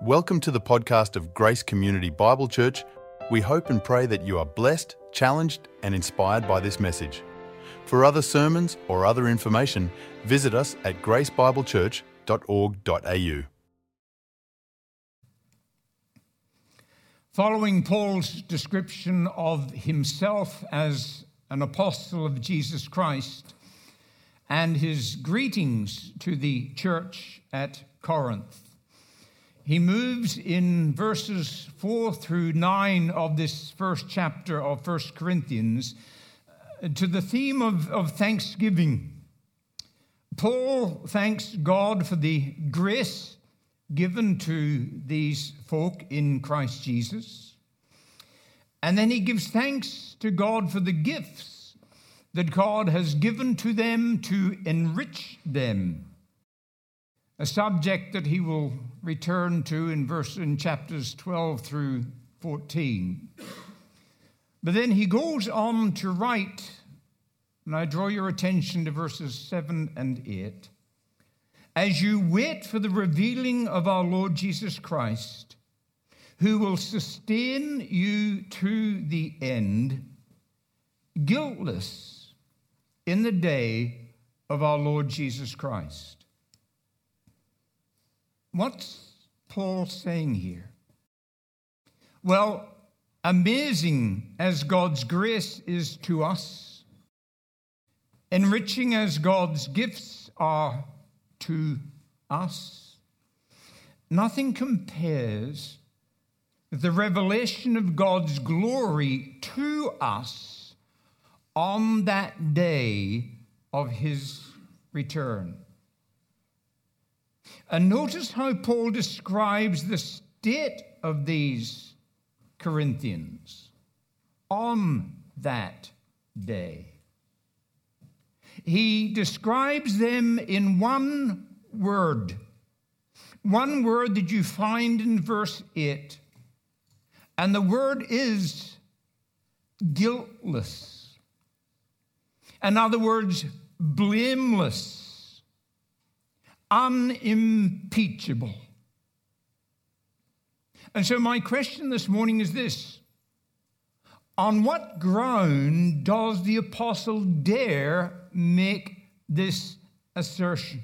Welcome to the podcast of Grace Community Bible Church. We hope and pray that you are blessed, challenged, and inspired by this message. For other sermons or other information, visit us at gracebiblechurch.org.au. Following Paul's description of himself as an apostle of Jesus Christ and his greetings to the church at Corinth, he moves in verses 4 through 9 of this first chapter of 1 Corinthians to the theme of thanksgiving. Paul thanks God for the grace given to these folk in Christ Jesus. And then he gives thanks to God for the gifts that God has given to them to enrich them. A subject that he will return to in chapters 12 through 14. But then he goes on to write, and I draw your attention to verses 7 and 8. As you wait for the revealing of our Lord Jesus Christ, who will sustain you to the end, guiltless in the day of our Lord Jesus Christ. What's Paul saying here? Well, amazing as God's grace is to us, enriching as God's gifts are to us, nothing compares with the revelation of God's glory to us on that day of his return. And notice how Paul describes the state of these Corinthians on that day. He describes them in one word that you find in verse 8. And the word is guiltless. In other words, blameless. Unimpeachable. And so my question this morning is this: on what ground does the apostle dare make this assertion?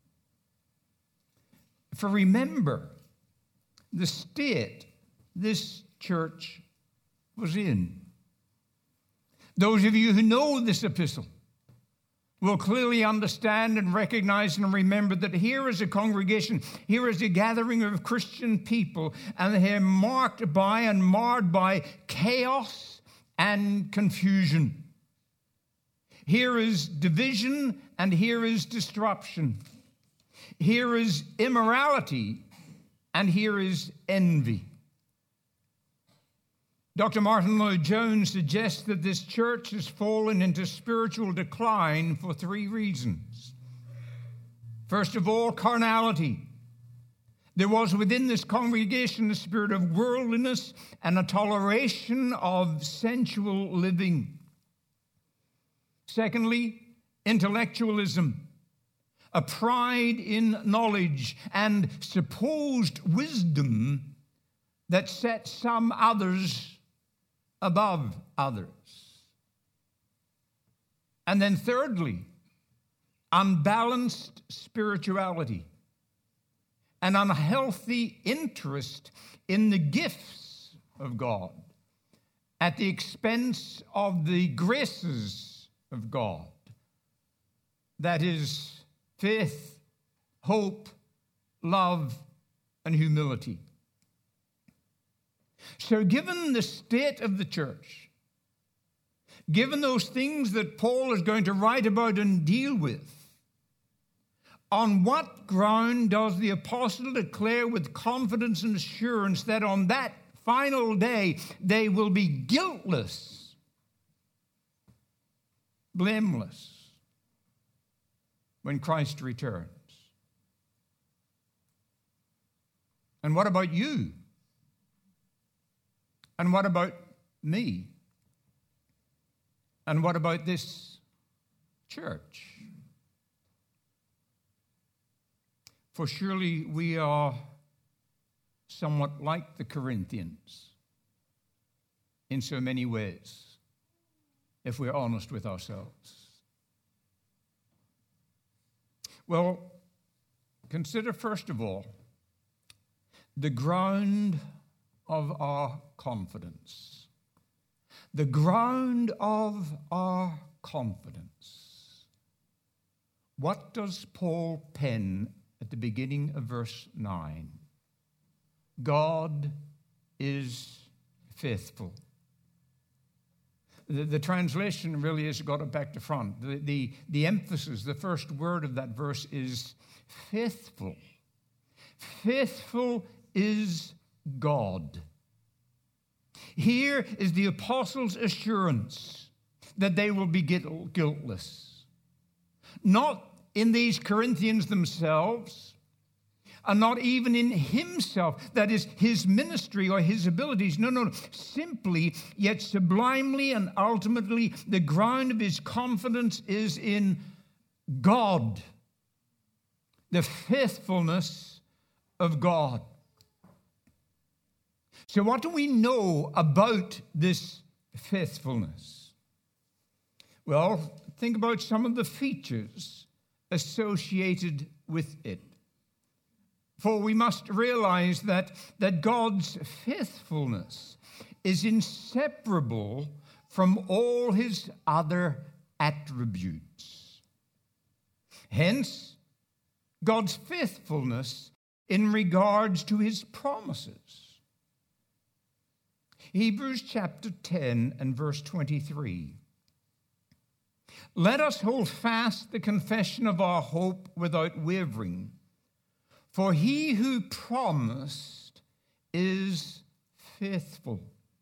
For remember, the state this church was in. Those of you who know this epistle will clearly understand and recognize and remember that here is a congregation, here is a gathering of Christian people, and they are marked by and marred by chaos and confusion. Here is division and here is disruption. Here is immorality and here is envy. Dr. Martin Lloyd-Jones suggests that this church has fallen into spiritual decline for three reasons. First of all, carnality. There was within this congregation a spirit of worldliness and a toleration of sensual living. Secondly, intellectualism, a pride in knowledge and supposed wisdom that set some others above others. And then thirdly, unbalanced spirituality, an unhealthy interest in the gifts of God at the expense of the graces of God. That is faith, hope, love, and humility. So given the state of the church, given those things that Paul is going to write about and deal with, on what ground does the apostle declare with confidence and assurance that on that final day they will be guiltless, blameless, when Christ returns? And what about you? And what about me? And what about this church? For surely we are somewhat like the Corinthians in so many ways, if we're honest with ourselves. Well, consider first of all the ground of our confidence. The ground of our confidence. What does Paul pen at the beginning of verse 9? God is faithful. The translation really has got it back to front. The emphasis, the first word of that verse is faithful. Faithful is God. Here is the apostles' assurance that they will be guiltless. Not in these Corinthians themselves, and not even in himself, that is, his ministry or his abilities. No. Simply, yet sublimely and ultimately, the ground of his confidence is in God, the faithfulness of God. So what do we know about this faithfulness? Well, think about some of the features associated with it. For we must realize that God's faithfulness is inseparable from all his other attributes. Hence, God's faithfulness in regards to his promises. Hebrews chapter 10 and verse 23. Let us hold fast the confession of our hope without wavering, for he who promised is faithful.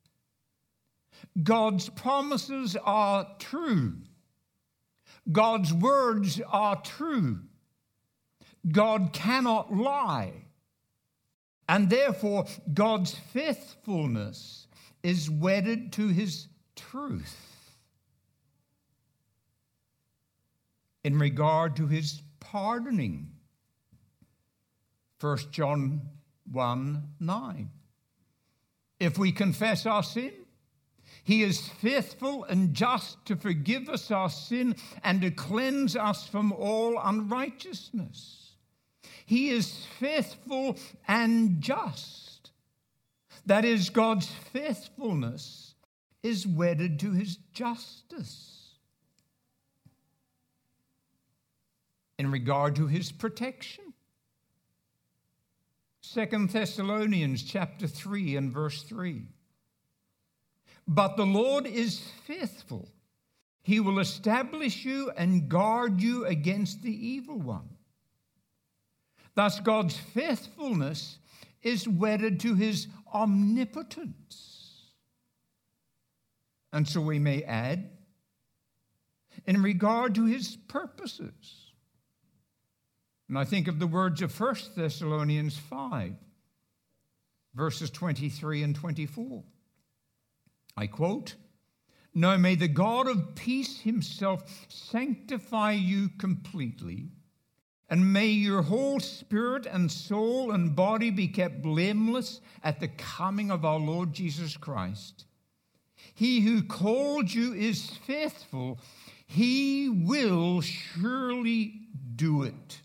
God's promises are true. God's words are true. God cannot lie. And therefore, God's faithfulness is wedded to his truth in regard to his pardoning. 1 John 1:9. If we confess our sin, he is faithful and just to forgive us our sin and to cleanse us from all unrighteousness. He is faithful and just. That is, God's faithfulness is wedded to his justice in regard to his protection. 2 Thessalonians chapter 3 and verse 3. But the Lord is faithful. He will establish you and guard you against the evil one. Thus, God's faithfulness is wedded to his omnipotence. And so we may add, in regard to his purposes. And I think of the words of 1 Thessalonians 5, verses 23 and 24. I quote, "Now may the God of peace himself sanctify you completely, and may your whole spirit and soul and body be kept blameless at the coming of our Lord Jesus Christ. He who called you is faithful. He will surely do it."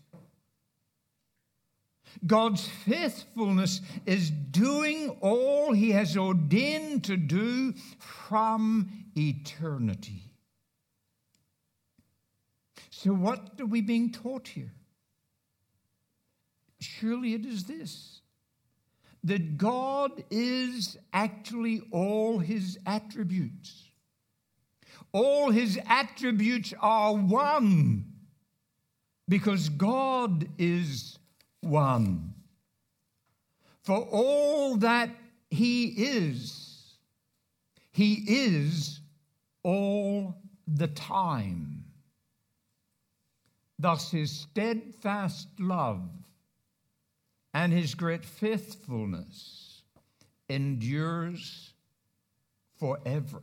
God's faithfulness is doing all he has ordained to do from eternity. So what are we being taught here? Surely it is this, that God is actually all his attributes. All his attributes are one, because God is one. For all that he is all the time. Thus his steadfast love and his great faithfulness endures forever.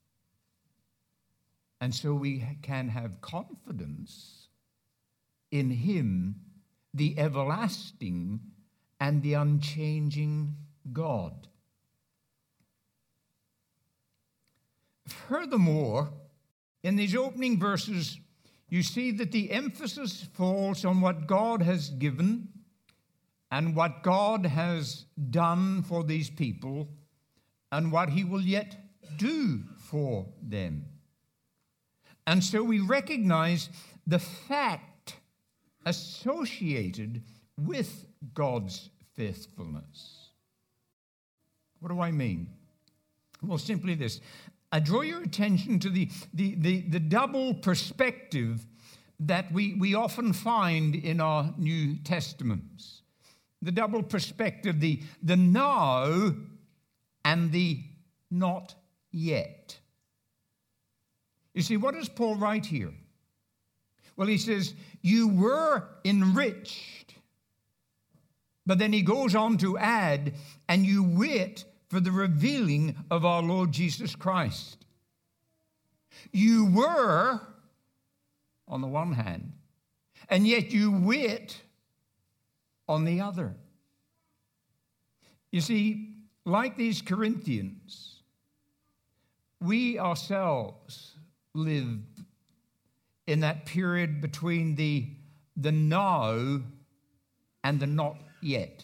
And so we can have confidence in him, the everlasting and the unchanging God. Furthermore, in these opening verses, you see that the emphasis falls on what God has given and what God has done for these people and what he will yet do for them. And so we recognize the fact associated with God's faithfulness. What do I mean? Well, simply this. I draw your attention to the double perspective that we often find in our New Testaments. The double perspective, the now and the not yet. You see, what does Paul write here? Well, he says, you were enriched. But then he goes on to add, and you wait for the revealing of our Lord Jesus Christ. You were, on the one hand, and yet you wait on the other. You see, like these Corinthians, we ourselves lived in that period between the now and the not yet.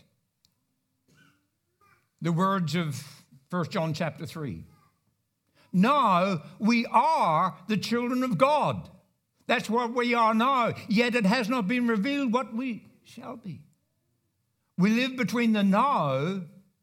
The words of 1 John chapter 3. Now we are the children of God. That's what we are now. Yet it has not been revealed what we shall be. We live between the now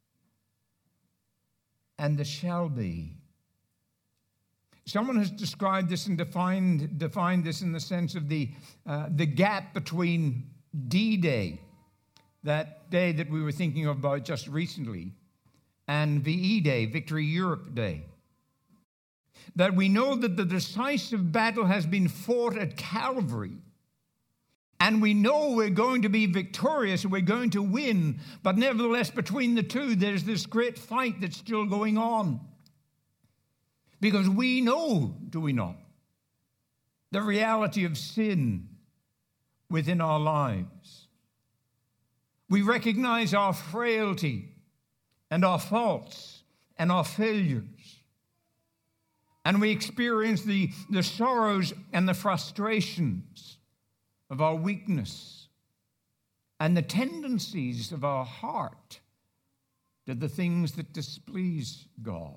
and the shall be. Someone has described this and defined this in the sense of the gap between D-Day, that day that we were thinking about just recently, and VE Day, Victory Europe Day. That we know that the decisive battle has been fought at Calvary, and we know we're going to be victorious and we're going to win, but nevertheless between the two there's this great fight that's still going on. Because we know, do we not, the reality of sin within our lives. We recognize our frailty and our faults and our failures. And we experience the sorrows and the frustrations of our weakness and the tendencies of our heart to the things that displease God.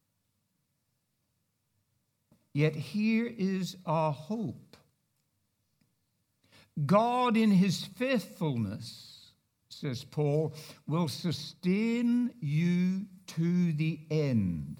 Yet here is our hope. God in his faithfulness, says Paul, will sustain you to the end.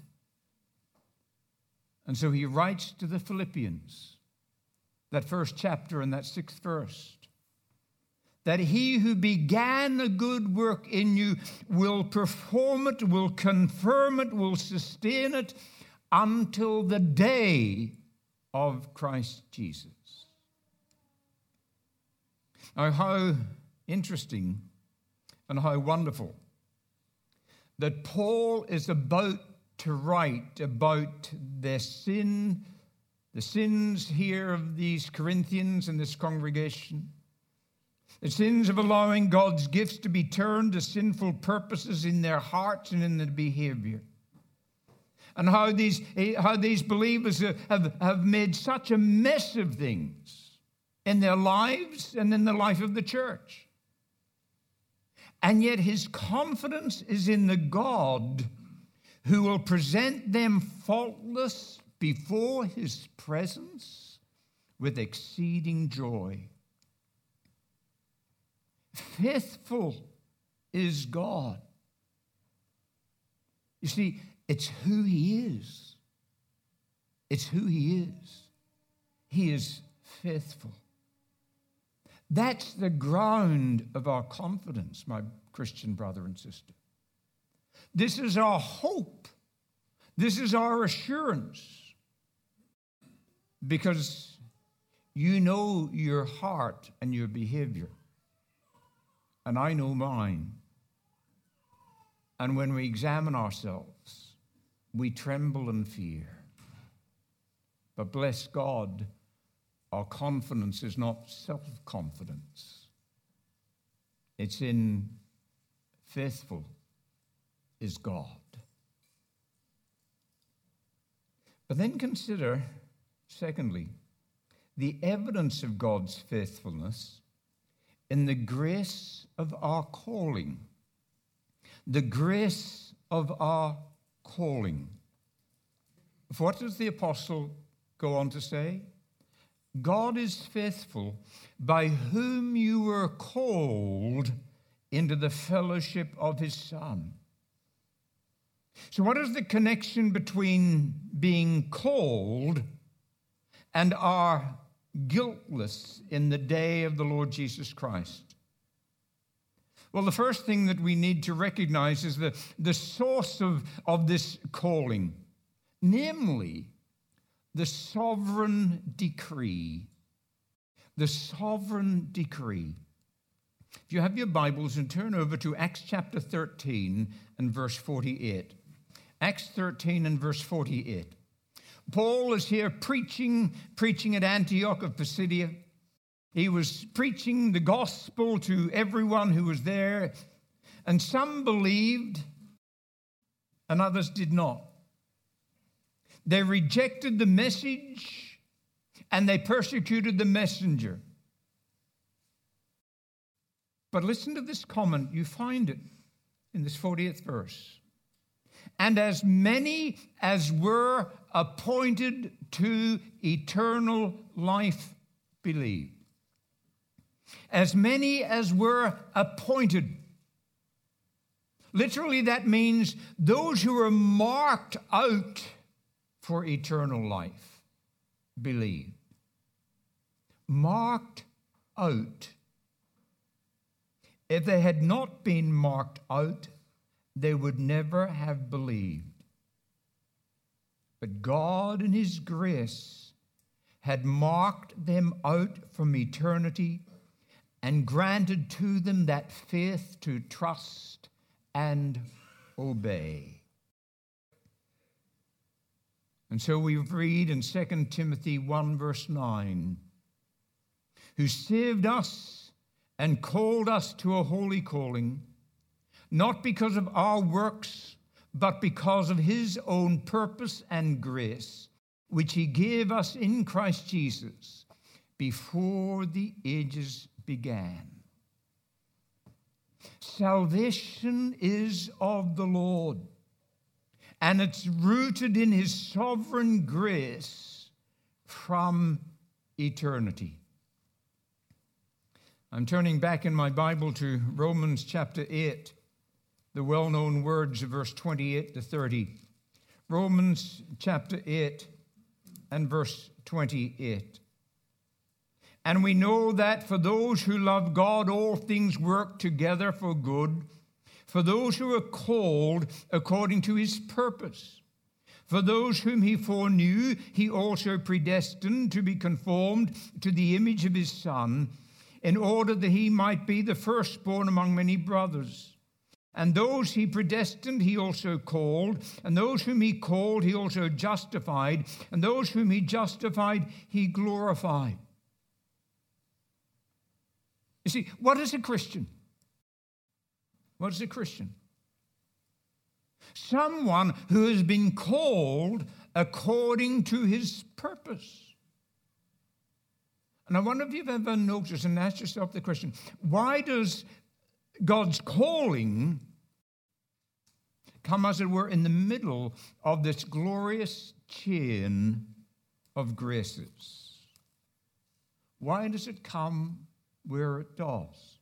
And so he writes to the Philippians, that first chapter and that 6th verse, that he who began a good work in you will perform it, will confirm it, will sustain it until the day of Christ Jesus. Now, how interesting and how wonderful that Paul is about to write about their sin, the sins here of these Corinthians and this congregation, the sins of allowing God's gifts to be turned to sinful purposes in their hearts and in their behavior. And how these believers have made such a mess of things in their lives and in the life of the church. And yet his confidence is in the God who will present them faultless before his presence with exceeding joy. Faithful is God. You see, it's who he is. It's who he is. He is faithful. That's the ground of our confidence, my Christian brother and sister. This is our hope. This is our assurance. Because you know your heart and your behavior. And I know mine. And when we examine ourselves, we tremble and fear. But bless God, our confidence is not self-confidence. It's in faithful is God. But then consider, secondly, the evidence of God's faithfulness in the grace of our calling. The grace of our calling. What does the apostle go on to say? God is faithful, by whom you were called into the fellowship of his Son. So what is the connection between being called and our guiltless in the day of the Lord Jesus Christ? Well, the first thing that we need to recognize is the source of this calling, namely the sovereign decree. The sovereign decree. If you have your Bibles, and turn over to Acts chapter 13 and verse 48. Acts 13 and verse 48. Paul is here preaching at Antioch of Pisidia. He was preaching the gospel to everyone who was there, and some believed and others did not. They rejected the message and they persecuted the messenger. But listen to this comment. You find it in this 40th verse. And as many as were appointed to eternal life believed. As many as were appointed. Literally, that means those who were marked out for eternal life believed. Marked out. If they had not been marked out, they would never have believed. But God in his grace had marked them out from eternity and granted to them that faith to trust and obey. And so we read in 2 Timothy 1 verse 9, who saved us and called us to a holy calling, not because of our works, but because of his own purpose and grace, which he gave us in Christ Jesus before the ages began. Salvation is of the Lord, and it's rooted in his sovereign grace from eternity. I'm turning back in my Bible to Romans chapter 8, the well-known words of verse 28 to 30. Romans chapter 8 and verse 28. And we know that for those who love God, all things work together for good, for those who are called according to his purpose. For those whom he foreknew, he also predestined to be conformed to the image of his Son, in order that he might be the firstborn among many brothers. And those he predestined, he also called. And those whom he called, he also justified. And those whom he justified, he glorified. You see, what is a Christian? What is a Christian? Someone who has been called according to his purpose. And I wonder if you've ever noticed and asked yourself the question, why does God's calling come, as it were, in the middle of this glorious chain of graces? Why does it come where it does?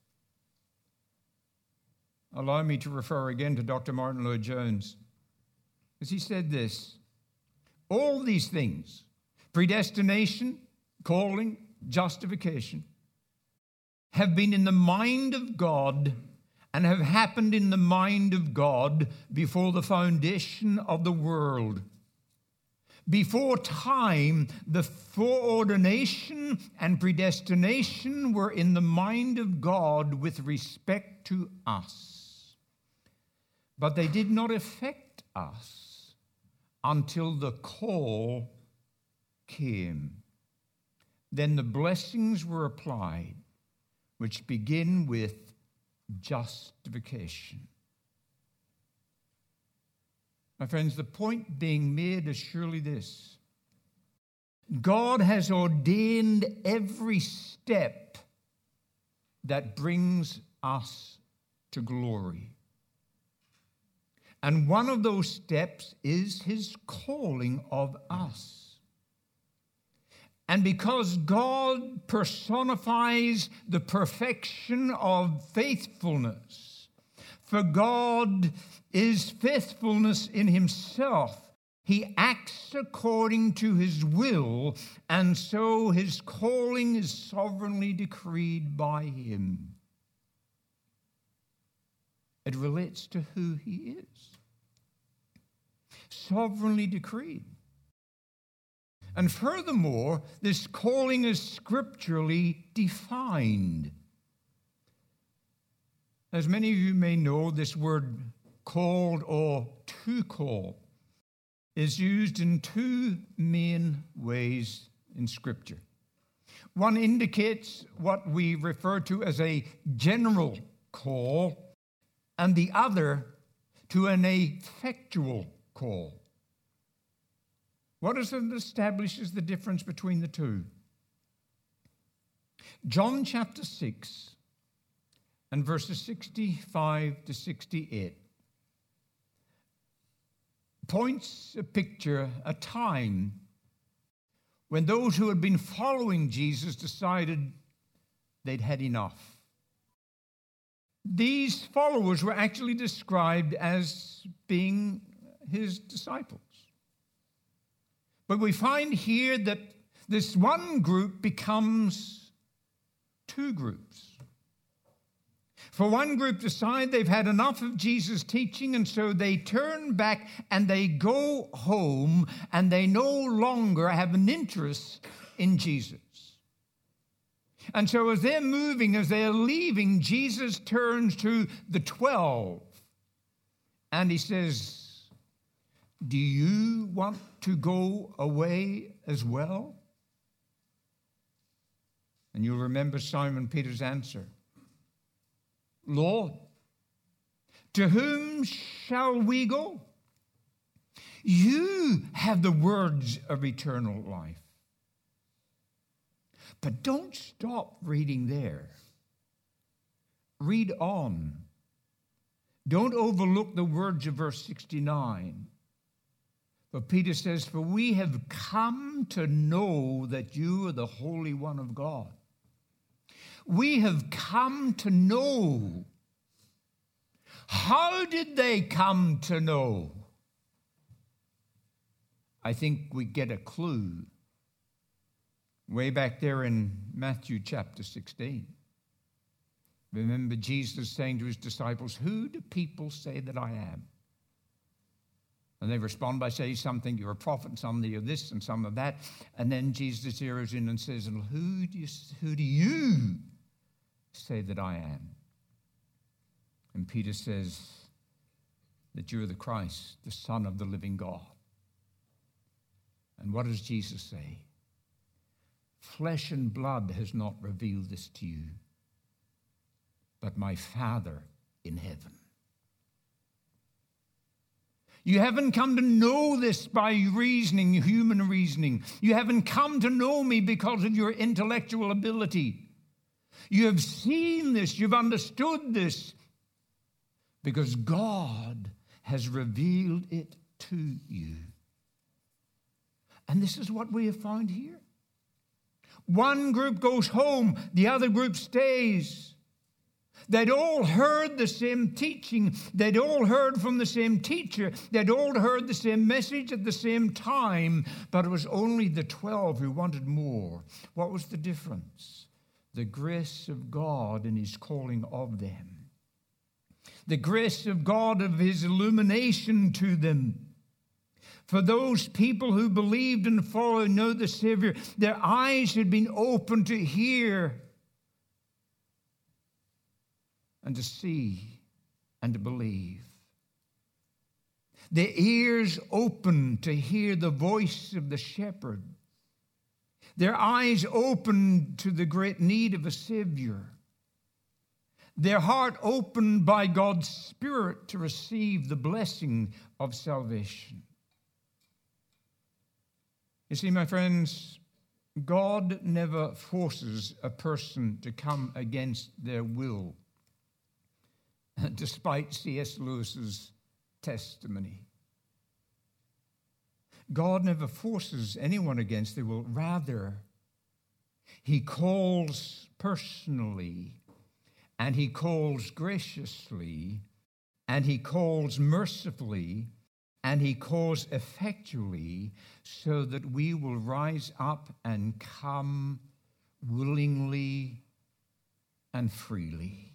Allow me to refer again to Dr. Martin Lloyd-Jones, as he said this: all these things, predestination, calling, justification, have been in the mind of God and have happened in the mind of God before the foundation of the world. Before time, the foreordination and predestination were in the mind of God with respect to us. But they did not affect us until the call came. Then the blessings were applied, which begin with justification. My friends, the point being made is surely this: God has ordained every step that brings us to glory. And one of those steps is his calling of us. And because God personifies the perfection of faithfulness, for God is faithfulness in himself, he acts according to his will, and so his calling is sovereignly decreed by him. It relates to who he is. Sovereignly decreed. And furthermore, this calling is scripturally defined. As many of you may know, this word called or to call is used in two main ways in Scripture. One indicates what we refer to as a general call, and the other to an effectual call. What is it that establishes the difference between the two? John chapter 6 and verses 65 to 68 points a picture, a time when those who had been following Jesus decided they'd had enough. These followers were actually described as being his disciples. But we find here that this one group becomes two groups. For one group decide they've had enough of Jesus' teaching, and so they turn back and they go home, and they no longer have an interest in Jesus. And so as they're moving, as they're leaving, Jesus turns to the 12, and he says, "Do you want to go away as well?" And you'll remember Simon Peter's answer. "Lord, to whom shall we go? You have the words of eternal life." But don't stop reading there. Read on. Don't overlook the words of verse 69. But Peter says, "For we have come to know that you are the Holy One of God." We have come to know. How did they come to know? I think we get a clue way back there in Matthew chapter 16. Remember Jesus saying to his disciples, "Who do people say that I am?" And they respond by saying something, "You're a prophet," and some you're this and some of that. And then Jesus zeroes in and says, "And who do you say that I am?" And Peter says that you're the Christ, the Son of the living God. And what does Jesus say? "Flesh and blood has not revealed this to you, but my Father in heaven." You haven't come to know this by reasoning, human reasoning. You haven't come to know me because of your intellectual ability. You have seen this, you've understood this, because God has revealed it to you. And this is what we have found here. One group goes home, the other group stays. They'd all heard the same teaching. They'd all heard from the same teacher. They'd all heard the same message at the same time, but it was only the 12 who wanted more. What was the difference? The grace of God in his calling of them. The grace of God of his illumination to them. For those people who believed and followed and know the Savior, their eyes had been opened to hear and to see and to believe. Their ears opened to hear the voice of the shepherd. Their eyes opened to the great need of a Savior. their heart opened by God's Spirit to receive the blessing of salvation. You see, my friends, God never forces a person to come against their will, despite C.S. Lewis's testimony. God never forces anyone against their will. Rather, he calls personally, and he calls graciously, and he calls mercifully, and he calls effectually, so that we will rise up and come willingly and freely.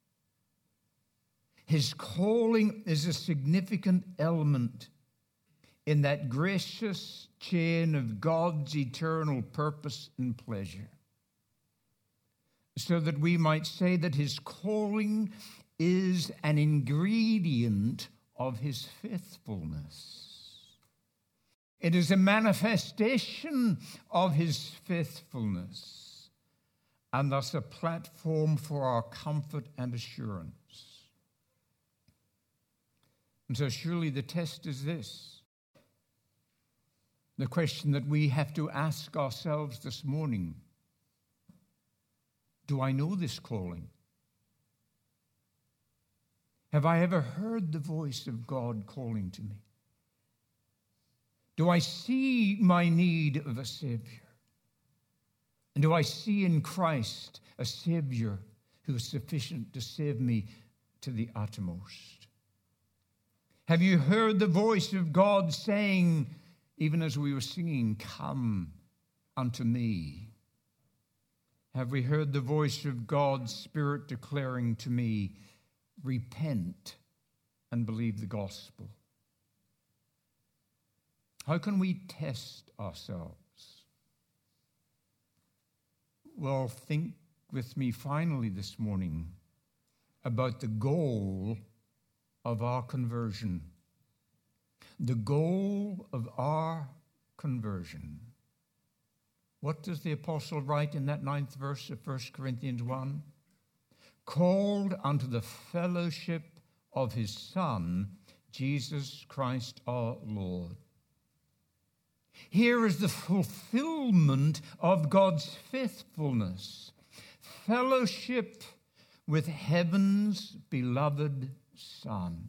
His calling is a significant element in that gracious chain of God's eternal purpose and pleasure, so that we might say that his calling is an ingredient of his faithfulness. It is a manifestation of his faithfulness, and thus a platform for our comfort and assurance. And so surely the test is this. The question that we have to ask ourselves this morning: do I know this calling? Have I ever heard the voice of God calling to me? Do I see my need of a Savior? And do I see in Christ a Savior who is sufficient to save me to the uttermost? Have you heard the voice of God saying, even as we were singing, "Come unto me"? Have we heard the voice of God's Spirit declaring to me, "Repent and believe the gospel"? How can we test ourselves? Well, think with me finally this morning about the goal of our conversion. The goal of our conversion. What does the apostle write in that 9th verse of 1 Corinthians 1? Called unto the fellowship of his Son, Jesus Christ our Lord. Here is the fulfillment of God's faithfulness. Fellowship with heaven's beloved Son.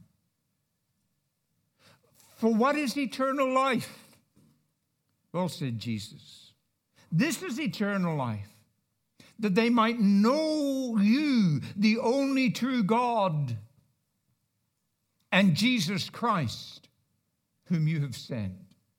For what is eternal life? Well, said Jesus, this is eternal life, that they might know you, the only true God, and Jesus Christ, whom you have sent.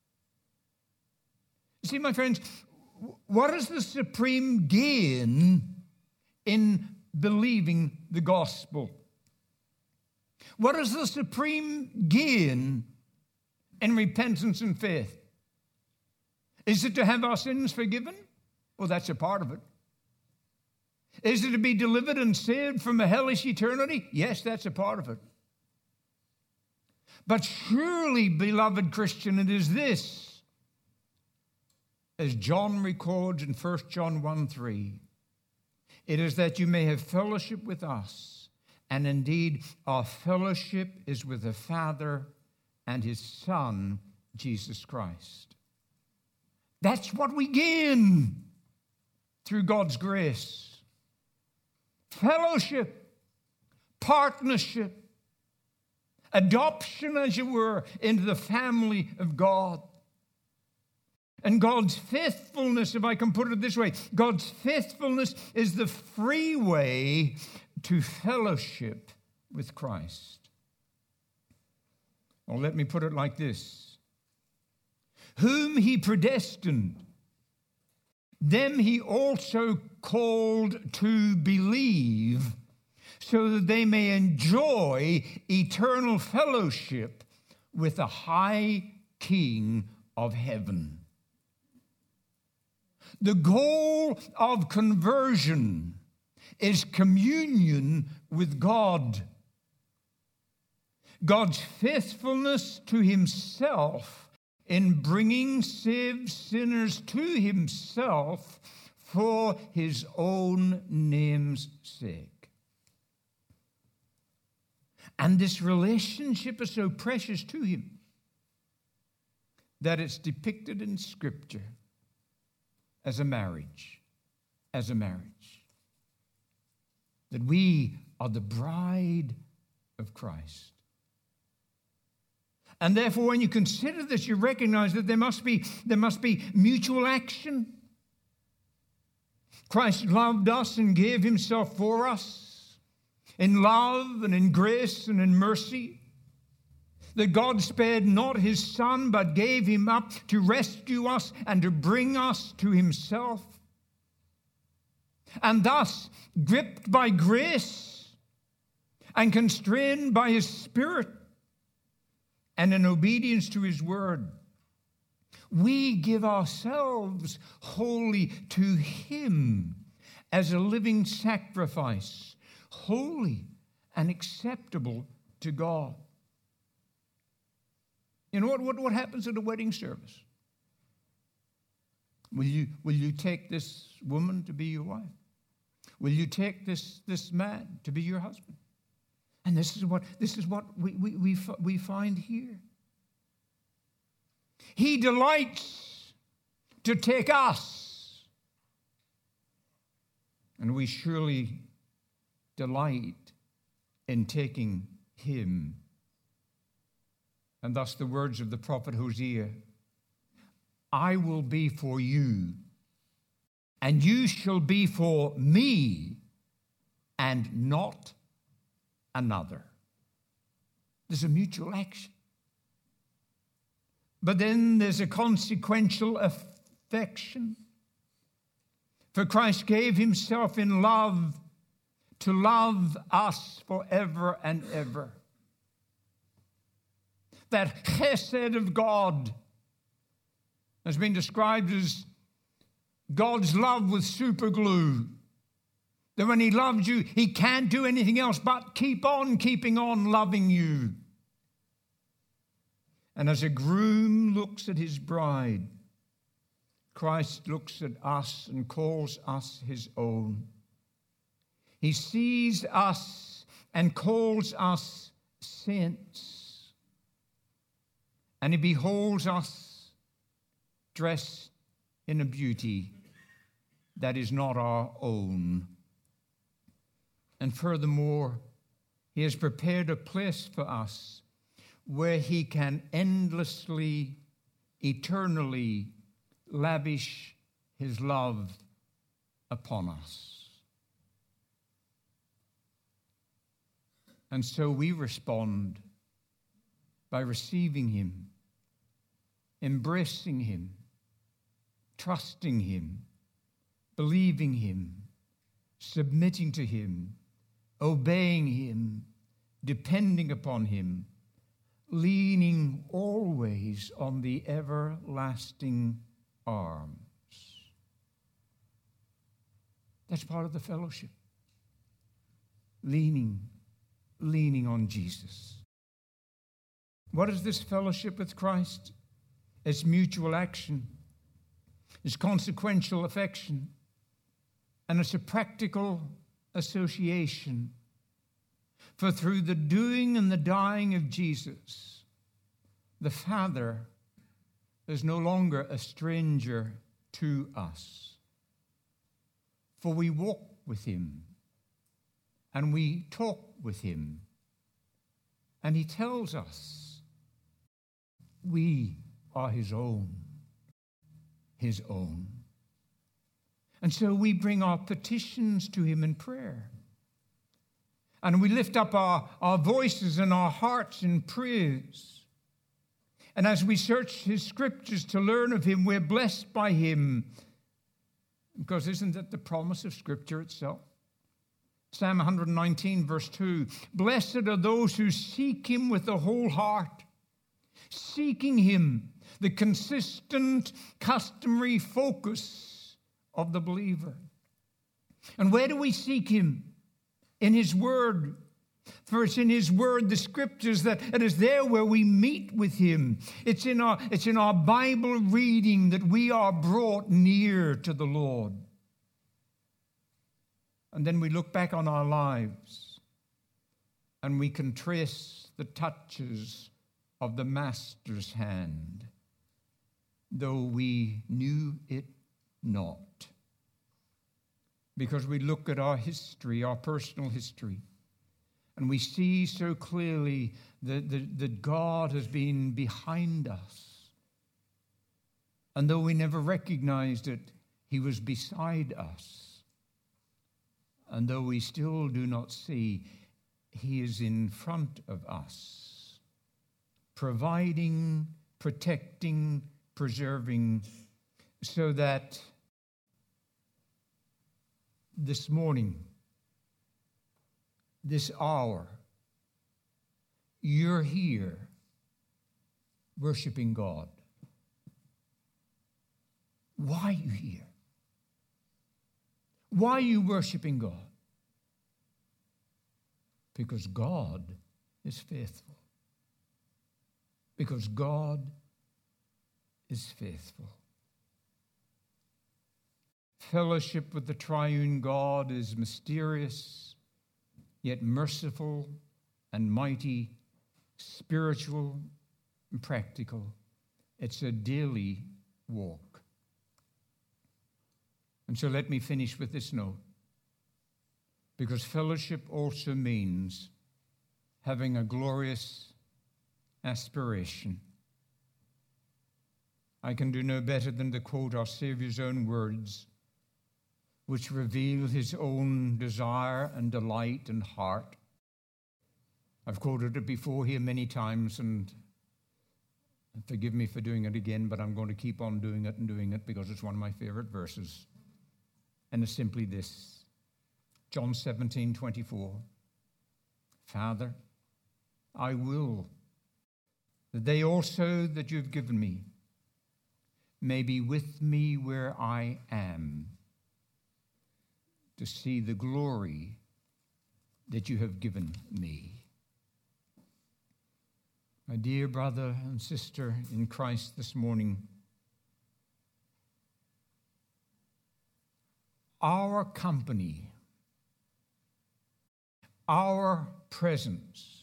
You see, my friends, what is the supreme gain in believing the gospel? What is the supreme gain in repentance and faith? Is it to have our sins forgiven? Well, that's a part of it. Is it to be delivered and saved from a hellish eternity? Yes, that's a part of it. But surely, beloved Christian, it is this, as John records in 1 John 1:3, it is that you may have fellowship with us, and indeed our fellowship is with the Father and his Son, Jesus Christ. That's what we gain through God's grace. Fellowship, partnership, adoption, as you were, into the family of God. And God's faithfulness, if I can put it this way, God's faithfulness is the free way to fellowship with Christ. Or let me put it like this. Whom he predestined, them he also called to believe, so that they may enjoy eternal fellowship with the high King of heaven. The goal of conversion is communion with God. God's faithfulness to himself in bringing saved sinners to himself for his own name's sake. And this relationship is so precious to him that it's depicted in Scripture as a marriage, that we are the bride of Christ. And therefore, when you consider this, you recognize that there must be mutual action. Christ loved us and gave himself for us in love and in grace and in mercy. That God spared not his Son, but gave him up to rescue us and to bring us to himself. And thus, gripped by grace and constrained by his Spirit and in obedience to his word, we give ourselves wholly to him as a living sacrifice, holy and acceptable to God. You know what happens at a wedding service? Will you take this woman to be your wife? Will you take this man to be your husband? And this is what we find here. He delights to take us, and we surely delight in taking him. And thus the words of the prophet Hosea, I will be for you, and you shall be for me, and not another. There's a mutual action. But then there's a consequential affection. For Christ gave himself in love to love us forever and ever. That chesed of God has been described as God's love with super glue. That when he loves you, he can't do anything else but keep on keeping on loving you. And as a groom looks at his bride, Christ looks at us and calls us his own. He sees us and calls us saints. And he beholds us dressed in a beauty that is not our own. And furthermore, he has prepared a place for us where he can endlessly, eternally lavish his love upon us. And so we respond by receiving him, embracing him, trusting him, believing him, submitting to him, obeying him, depending upon him, leaning always on the everlasting arms. That's part of the fellowship. Leaning on Jesus. What is this fellowship with Christ? It's mutual action. It's consequential affection. And it's a practical association. For through the doing and the dying of Jesus, the Father is no longer a stranger to us. For we walk with him, and we talk with him, and he tells us we are his own. His own. And so we bring our petitions to him in prayer. And we lift up our voices and our hearts in praise. And as we search his scriptures to learn of him, we're blessed by him. Because isn't that the promise of Scripture itself? Psalm 119, verse 2. Blessed are those who seek him with the whole heart. Seeking him, the consistent, customary focus of the believer. And where do we seek him? In his word. For it's in his word, the scriptures, that it is there where we meet with him. It's in our Bible reading that we are brought near to the Lord. And then we look back on our lives and we can trace the touches of the Master's hand, though we knew it not. Because we look at our history, our personal history, and we see so clearly that God has been behind us. And though we never recognized it, he was beside us. And though we still do not see, he is in front of us, providing, protecting, preserving, so that this morning, this hour, you're here worshiping God. Why are you here? Why are you worshiping God? Because God is faithful. Because God is faithful. Fellowship with the triune God is mysterious, yet merciful and mighty, spiritual and practical. It's a daily walk. And so let me finish with this note, because fellowship also means having a glorious aspiration. I can do no better than to quote our Savior's own words, which reveal his own desire and delight and heart. I've quoted it before here many times, and forgive me for doing it again, but I'm going to keep on doing it because it's one of my favorite verses. And it's simply this, John 17:24. Father, I will that they also that you've given me may be with me where I am, to see the glory that you have given me. My dear brother and sister in Christ this morning, our company, our presence,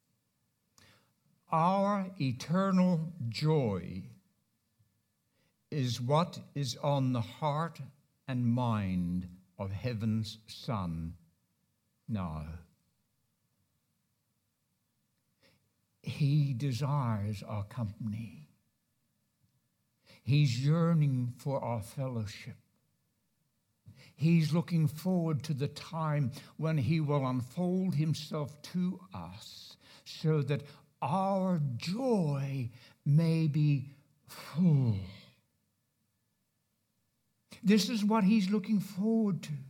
our eternal joy is what is on the heart and mind of heaven's Son now. He desires our company. He's yearning for our fellowship. He's looking forward to the time when he will unfold himself to us so that our joy may be full. This is what he's looking forward to.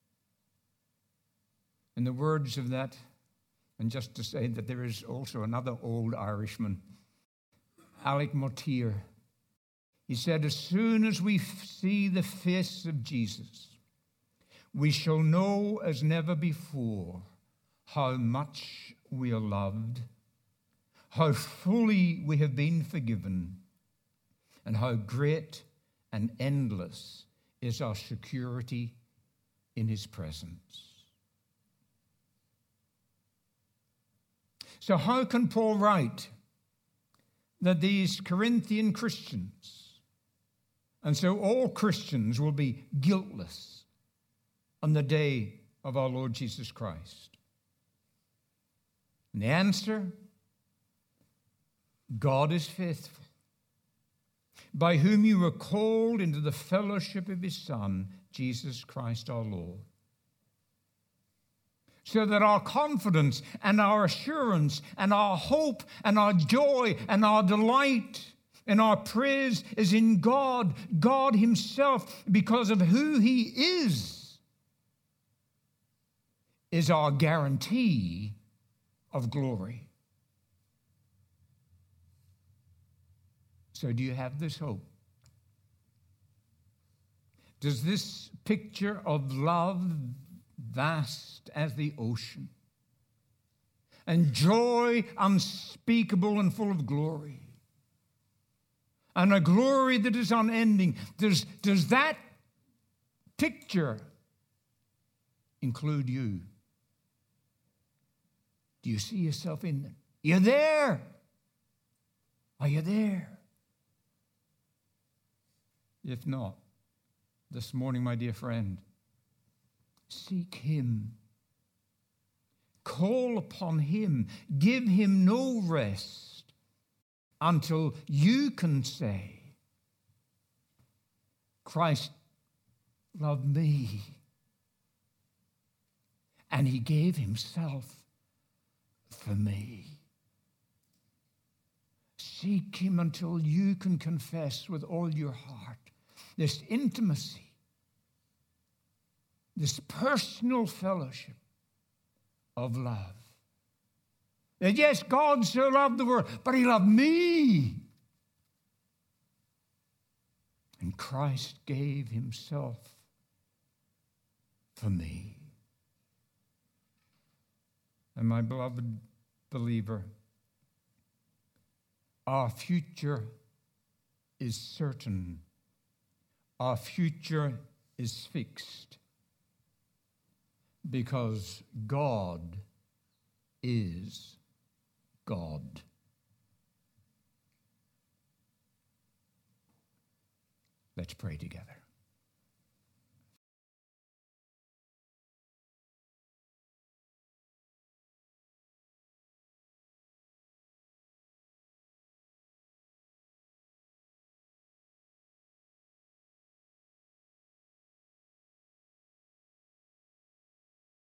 In the words of that, and just to say that there is also another old Irishman, Alec Motyer, he said, as soon as we see the face of Jesus, we shall know as never before how much we are loved, how fully we have been forgiven, and how great and endless is our security in his presence. So how can Paul write that these Corinthian Christians, and so all Christians, will be guiltless on the day of our Lord Jesus Christ? And the answer, God is faithful, by whom you were called into the fellowship of his Son, Jesus Christ our Lord. So that our confidence and our assurance and our hope and our joy and our delight and our praise is in God, God himself, because of who he is our guarantee of glory. So do you have this hope? Does this picture of love, vast as the ocean, and joy unspeakable and full of glory, and a glory that is unending, does that picture include you? Do you see yourself in them? You're there. Are you there? If not, this morning, my dear friend, seek him. Call upon him. Give him no rest until you can say, Christ loved me, and he gave himself for me. Seek him until you can confess with all your heart this intimacy, this personal fellowship of love. That yes, God so loved the world, but he loved me. And Christ gave himself for me. And my beloved believer, our future is certain. Our future is fixed because God is God. Let's pray together.